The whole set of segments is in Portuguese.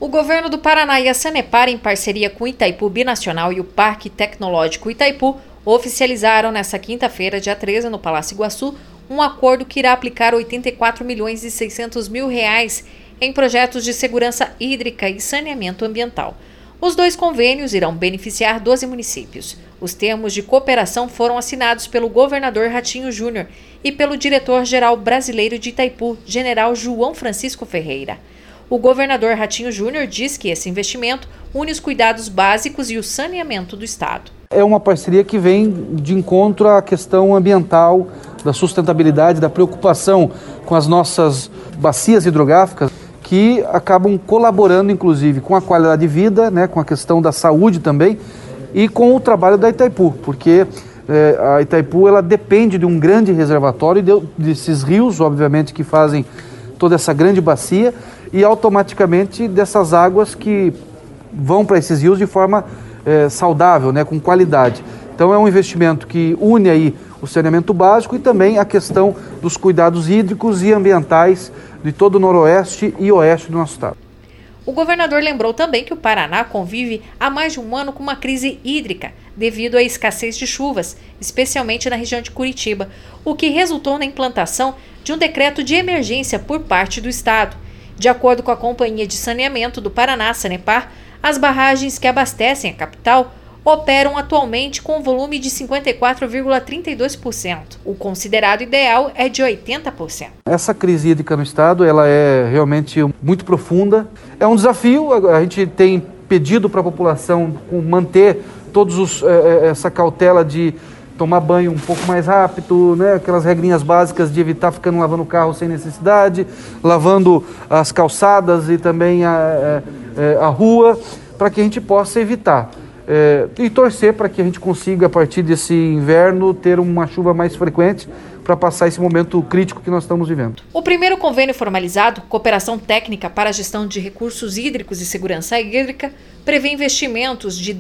O governo do Paraná e a Sanepar, em parceria com o Itaipu Binacional e o Parque Tecnológico Itaipu, oficializaram nesta quinta-feira, dia 13, no Palácio Iguaçu, um acordo que irá aplicar R$ 84.600.000 em projetos de segurança hídrica e saneamento ambiental. Os dois convênios irão beneficiar 12 municípios. Os termos de cooperação foram assinados pelo governador Ratinho Júnior e pelo diretor-geral brasileiro de Itaipu, general João Francisco Ferreira. O governador Ratinho Júnior diz que esse investimento une os cuidados básicos e o saneamento do estado. É uma parceria que vem de encontro à questão ambiental, da sustentabilidade, da preocupação com as nossas bacias hidrográficas, que acabam colaborando, inclusive, com a qualidade de vida, né, com a questão da saúde também, e com o trabalho da Itaipu, porque a Itaipu ela depende de um grande reservatório, desses rios, obviamente, que fazem toda essa grande bacia, e automaticamente dessas águas que vão para esses rios de forma saudável, né, com qualidade. Então é um investimento que une aí o saneamento básico e também a questão dos cuidados hídricos e ambientais de todo o noroeste e oeste do nosso estado. O governador lembrou também que o Paraná convive há mais de um ano com uma crise hídrica devido à escassez de chuvas, especialmente na região de Curitiba, o que resultou na implantação de um decreto de emergência por parte do estado. De acordo com a Companhia de Saneamento do Paraná, Sanepar, as barragens que abastecem a capital operam atualmente com um volume de 54,32%. O considerado ideal é de 80%. Essa crise hídrica no estado ela é realmente muito profunda. É um desafio, a gente tem pedido para a população manter essa cautela de tomar banho um pouco mais rápido, né? Aquelas regrinhas básicas de evitar ficando lavando o carro sem necessidade, lavando as calçadas e também a rua, para que a gente possa evitar. E torcer para que a gente consiga, a partir desse inverno, ter uma chuva mais frequente para passar esse momento crítico que nós estamos vivendo. O primeiro convênio formalizado, Cooperação Técnica para a Gestão de Recursos Hídricos e Segurança Hídrica, prevê investimentos de R$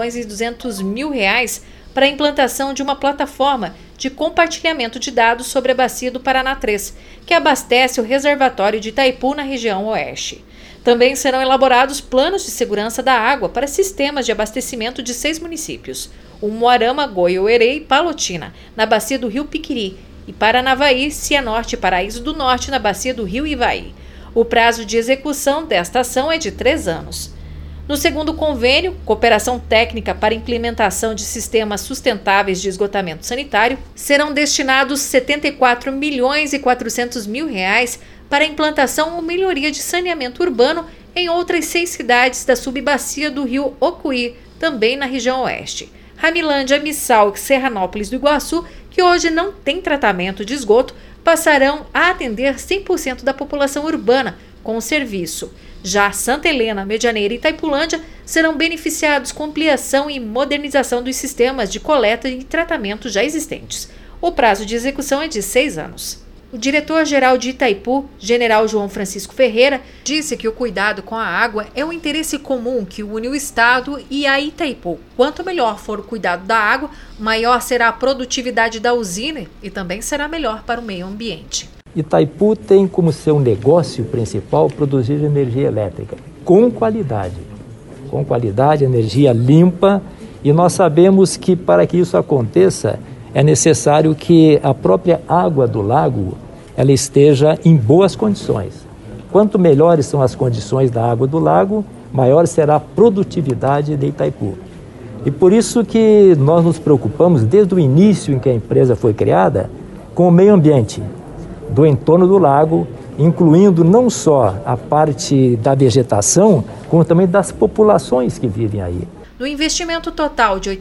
10.200.000 para a implantação de uma plataforma de compartilhamento de dados sobre a bacia do Paraná 3, que abastece o reservatório de Itaipu na região oeste. Também serão elaborados planos de segurança da água para sistemas de abastecimento de 6 municípios, Umuarama, Goiôerê e Palotina, na bacia do rio Piquiri, e Paranavaí, Cianorte e Paraíso do Norte, na bacia do rio Ivaí. O prazo de execução desta ação é de 3 anos. No segundo convênio, Cooperação Técnica para Implementação de Sistemas Sustentáveis de Esgotamento Sanitário, serão destinados R$ 74.400.000 para a implantação ou melhoria de saneamento urbano em outras 6 cidades da subbacia do rio Ocuí, também na região oeste. Ramilândia, Missal e Serranópolis do Iguaçu, que hoje não tem tratamento de esgoto, passarão a atender 100% da população urbana com o serviço. Já Santa Helena, Medianeira e Itaipulândia serão beneficiados com ampliação e modernização dos sistemas de coleta e tratamento já existentes. O prazo de execução é de 6 anos. O diretor-geral de Itaipu, general João Francisco Ferreira, disse que o cuidado com a água é um interesse comum que une o estado e a Itaipu. Quanto melhor for o cuidado da água, maior será a produtividade da usina e também será melhor para o meio ambiente. Itaipu tem como seu negócio principal produzir energia elétrica com qualidade, energia limpa, e nós sabemos que para que isso aconteça é necessário que a própria água do lago ela esteja em boas condições. Quanto melhores são as condições da água do lago, maior será a produtividade de Itaipu. E por isso que nós nos preocupamos desde o início em que a empresa foi criada com o meio ambiente do entorno do lago, incluindo não só a parte da vegetação, como também das populações que vivem aí. No investimento total de R$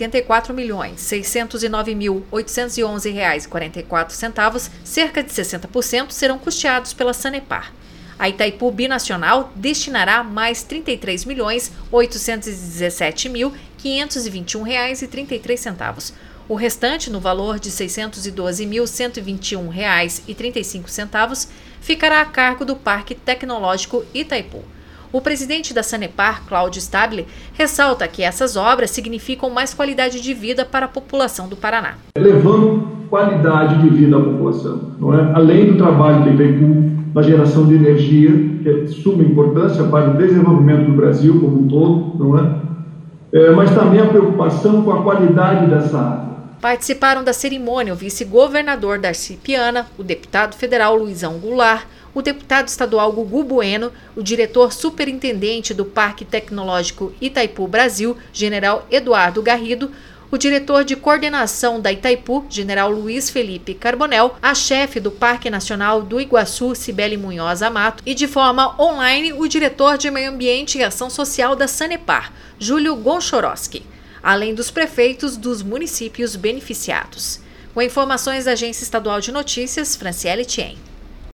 84.609.811,44, cerca de 60% serão custeados pela Sanepar. A Itaipu Binacional destinará mais R$ 33.817.521,33. O restante, no valor de R$ 612.121,35, ficará a cargo do Parque Tecnológico Itaipu. O presidente da Sanepar, Cláudio Stabile, ressalta que essas obras significam mais qualidade de vida para a população do Paraná. Levando qualidade de vida à população, não é? Além do trabalho da Itaipu, na geração de energia, que é de suma importância para o desenvolvimento do Brasil como um todo, não é? Mas também a preocupação com a qualidade dessa água. Participaram da cerimônia o vice-governador Darcy Piana, o deputado federal Luizão Goulart, o deputado estadual Gugu Bueno, o diretor superintendente do Parque Tecnológico Itaipu Brasil, general Eduardo Garrido, o diretor de coordenação da Itaipu, general Luiz Felipe Carbonel, a chefe do Parque Nacional do Iguaçu, Cibele Munhoz Amato, e de forma online o diretor de Meio Ambiente e Ação Social da Sanepar, Júlio Gonchoroski, além dos prefeitos dos municípios beneficiados. Com informações da Agência Estadual de Notícias, Franciele Tien.